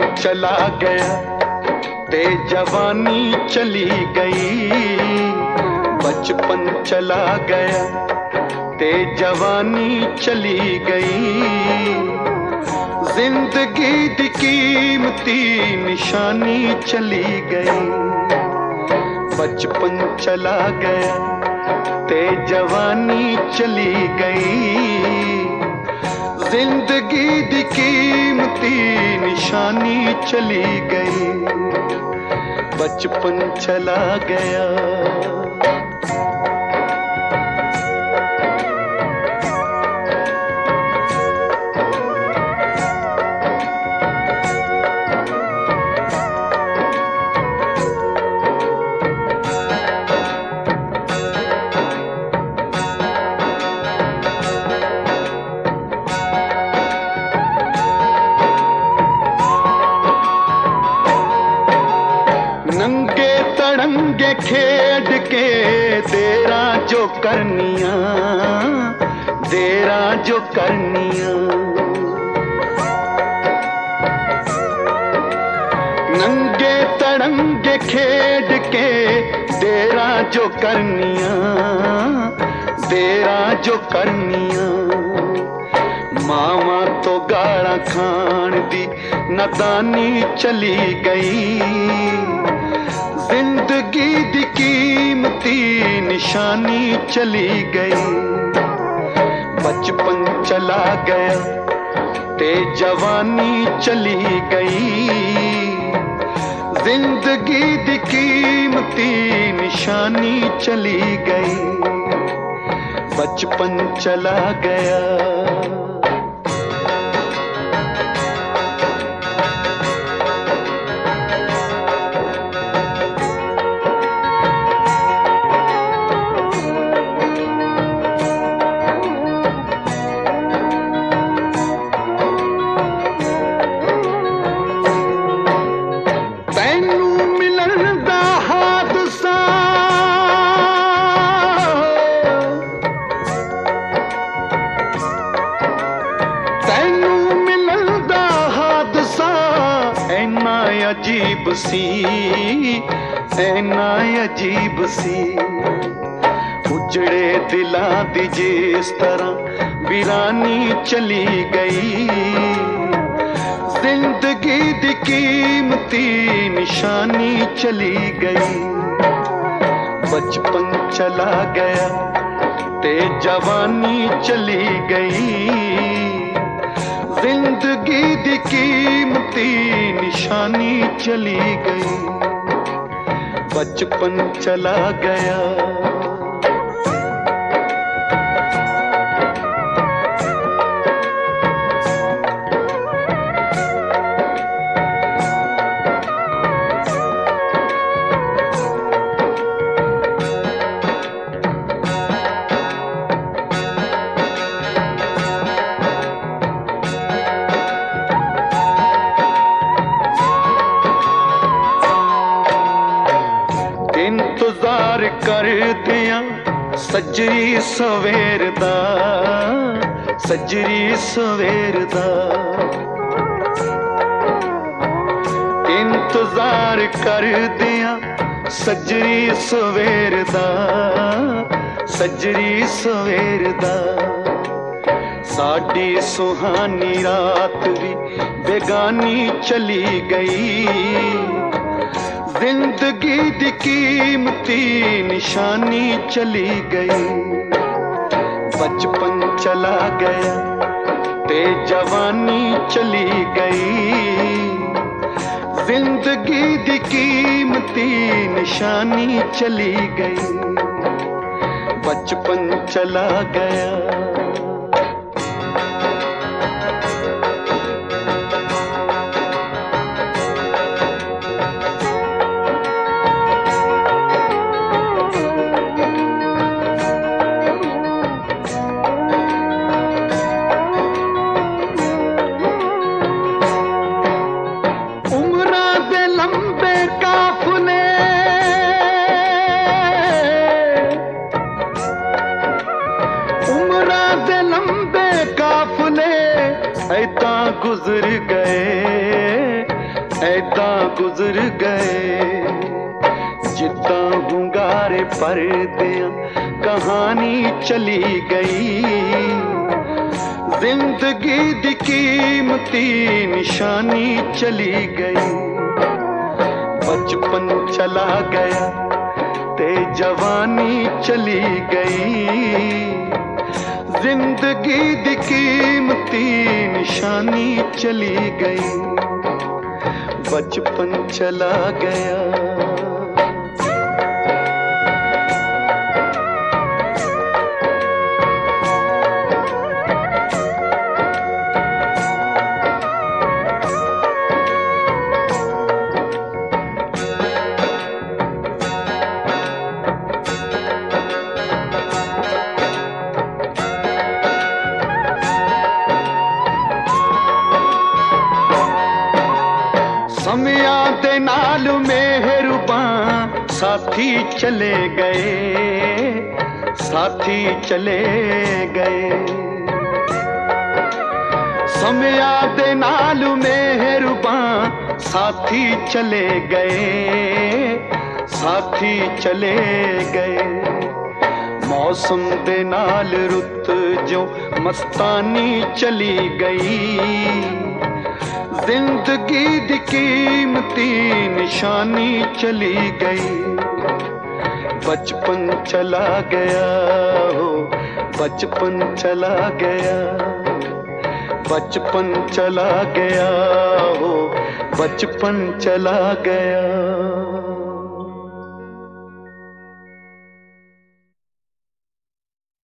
चला गया ते जवानी चली गई। बचपन चला गया ते जवानी चली गई। जिंदगी दी कीमती निशानी चली गई। बचपन चला गया ते जवानी चली गई। जिंदगी दी कीमती निशानी चली गई। बचपन चला गया। नंगे तड़ंगे खेड के देरा जो करनिया, देरा जो करनिया। नंगे तड़ंगे खेड के देरा जो करनिया, देरा जो करनिया। मामा तो गाड़ा खान दी नदानी चली गई। जिंदगी दी कीमती निशानी चली गई। बचपन चला गया ते जवानी चली गई। जिंदगी दी कीमती निशानी चली गई। बचपन चला गया। अजीब सी, ऐना अजीब सी। उजड़े दिलां दी जिस तरह वीरानी चली गई। जिंदगी दी कीमती निशानी चली गई। बचपन चला गया ते जवानी चली गई। जिंदगी दी कीमती निशानी चली गई। बचपन चला गया। इंतजार कर दिया सजरी सवेर दा, सजरी सवेर दा। इंतजार कर दिया सजरी सवेर दा, सजरी सवेर दा। साडी सुहानी रात भी बेगानी चली गई। जिंदगी दी कीमती निशानी चली गई। बचपन चला गया ते जवानी चली गई। जिंदगी दी कीमती निशानी चली गई। बचपन चला गया। ऐदा गुजर गए जिद्दां हुंगारे परदियां कहानी चली गई। जिंदगी दी कीमती निशानी चली गई। बचपन चला गया ते जवानी चली गई। जिंदगी दी कीमती निशानी चली गई। बचपन चला गया। समया दे नाल मेहरबान साथी चले गए, साथी चले गए। समया दे नाल मेहरबान साथी चले गए, साथी चले गए। मौसम दे नाल रुत जो मस्तानी चली गई। जिंदगी दी कीमती निशानी चली गई। बचपन चला गया हो, बचपन चला गया। बचपन चला गया हो, बचपन चला गया।